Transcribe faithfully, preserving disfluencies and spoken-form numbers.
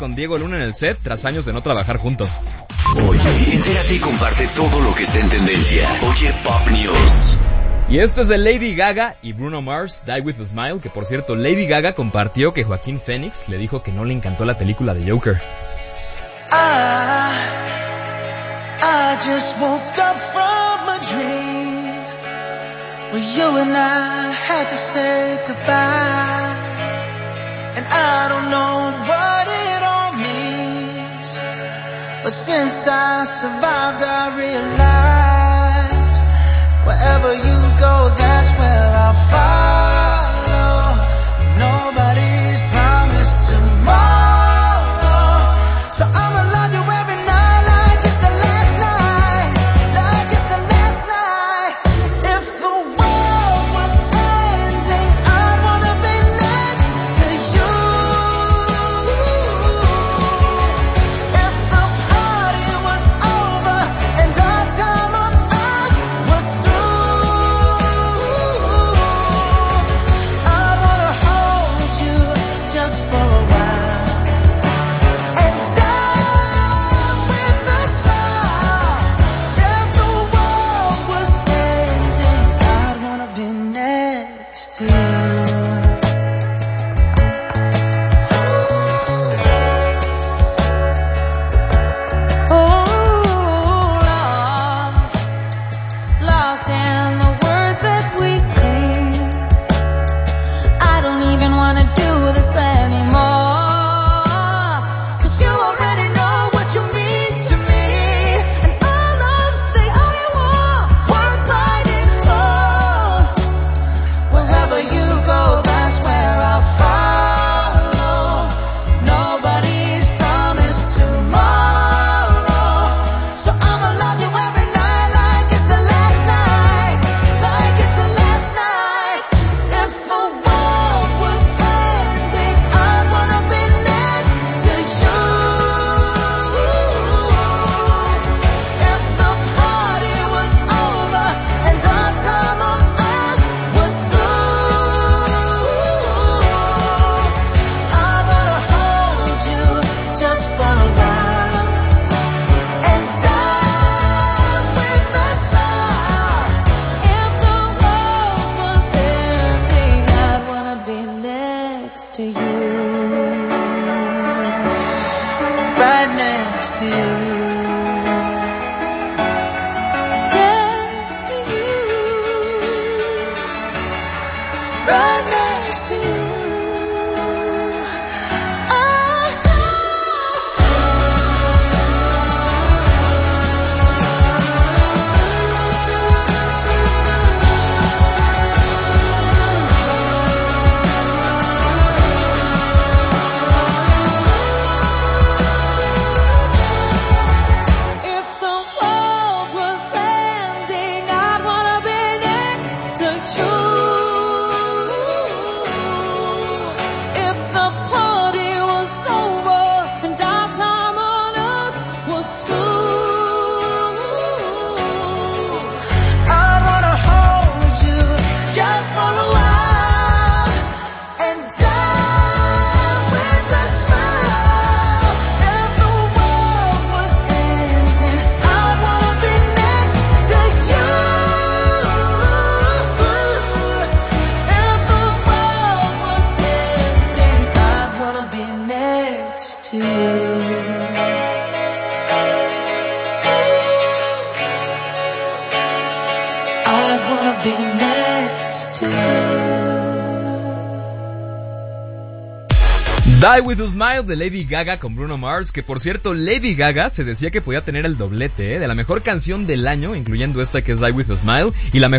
con Diego Luna en el set tras años de no trabajar juntos. Oye, entérate y comparte todo lo que está en tendencia. Oye Pop News. Y esto es de Lady Gaga y Bruno Mars, Die With A Smile, que por cierto Lady Gaga compartió que Joaquín Phoenix le dijo que no le encantó la película de Joker. I, I just woke up from a dream where you and I had to say goodbye, and I don't know what it all means, but since I survived I realized wherever you go, that's where I'll follow. Nobody's promised tomorrow, so I'ma love you every night like it's the last night, like it's the last night. If the world was ending, I'd wanna be next to you. If the party was over and our time on earth was through, I'd wanna hold you just for a while and die with a smile. If the world was ending, I'd wanna be next to you. Oh, lost, lost in the words that we sing. I don't even wanna do this anymore, 'cause you already know what you mean to me, and all of the all you want, worth fighting for. Wherever you go, that's where I'll follow. Nobody's promised tomorrow, so I'ma love you every night like it's the last night, like it's the last night. If the world was ending, I'd wanna be next to you. If the party was over and our time on earth was through, I'd wanna hold you just for a while and die with a smile. If the world was ending, I'd wanna be next to you, right next to you, next to you, right next to you. If the world was ending, I'd wanna be next to you. If the party was over and our time on earth was through, I'd wanna hold you just for a while and die with a smile. If the world was ending, I'd wanna be next to you. If the world was ending, I'd wanna be next to you. I'd wanna be next to you. Die With A Smile de Lady Gaga con Bruno Mars, que por cierto Lady Gaga se decía que podía tener el doblete, ¿eh? de la mejor canción del año, incluyendo esta que es Die With A Smile, y la mejor